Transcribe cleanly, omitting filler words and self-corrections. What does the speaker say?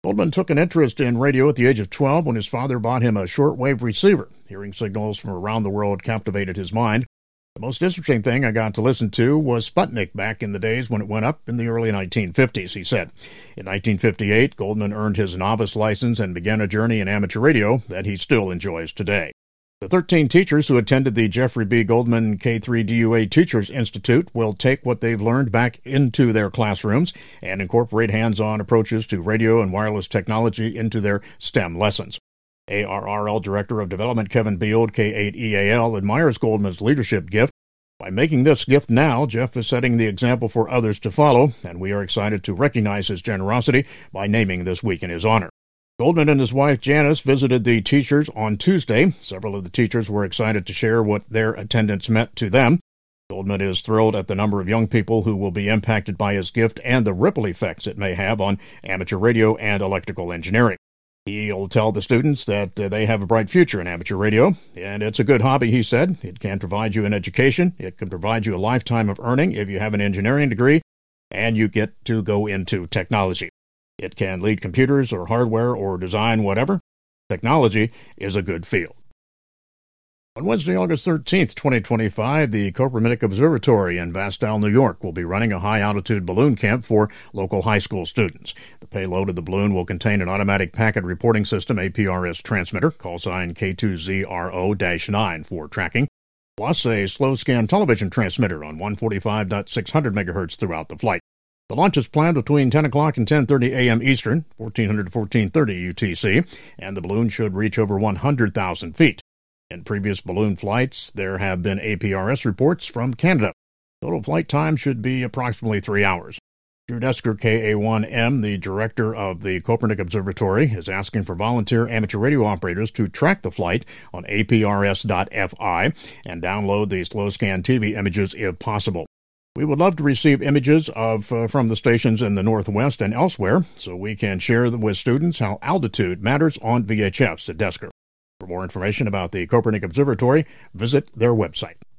Goldman took an interest in radio at the age of 12 when his father bought him a shortwave receiver. Hearing signals from around the world captivated his mind. The most interesting thing I got to listen to was Sputnik back in the days when it went up in the early 1950s, he said. In 1958, Goldman earned his novice license and began a journey in amateur radio that he still enjoys today. The 13 teachers who attended the Jeffrey B. Goldman K3DUA Teachers Institute will take what they've learned back into their classrooms and incorporate hands-on approaches to radio and wireless technology into their STEM lessons. ARRL Director of Development Kevin Beald, K8EAL, admires Goldman's leadership gift. By making this gift now, Jeff is setting the example for others to follow, and we are excited to recognize his generosity by naming this week in his honor. Goldman and his wife Janice visited the teachers on Tuesday. Several of the teachers were excited to share what their attendance meant to them. Goldman is thrilled at the number of young people who will be impacted by his gift and the ripple effects it may have on amateur radio and electrical engineering. He'll tell the students that they have a bright future in amateur radio, and it's a good hobby, he said. It can provide you an education. It can provide you a lifetime of earning if you have an engineering degree, and you get to go into technology. It can lead computers or hardware or design whatever. Technology is a good field. On Wednesday, August 13th, 2025, the Kopernik Observatory in Vastal, New York, will be running a high-altitude balloon camp for local high school students. The payload of the balloon will contain an automatic packet reporting system, APRS transmitter, call sign K2ZRO-9 for tracking, plus a slow-scan television transmitter on 145.600 MHz throughout the flight. The launch is planned between 10 o'clock and 10:30 a.m. Eastern, 1400 to 1430 UTC, and the balloon should reach over 100,000 feet. In previous balloon flights, there have been APRS reports from Canada. Total flight time should be approximately 3 hours. Drew Desker, KA1M, the director of the Kopernik Observatory, is asking for volunteer amateur radio operators to track the flight on APRS.FI and download the slow-scan TV images if possible. We would love to receive images from the stations in the Northwest and elsewhere so we can share with students how altitude matters on VHF, said Desker. For more information about the Kopernik Observatory, visit their website.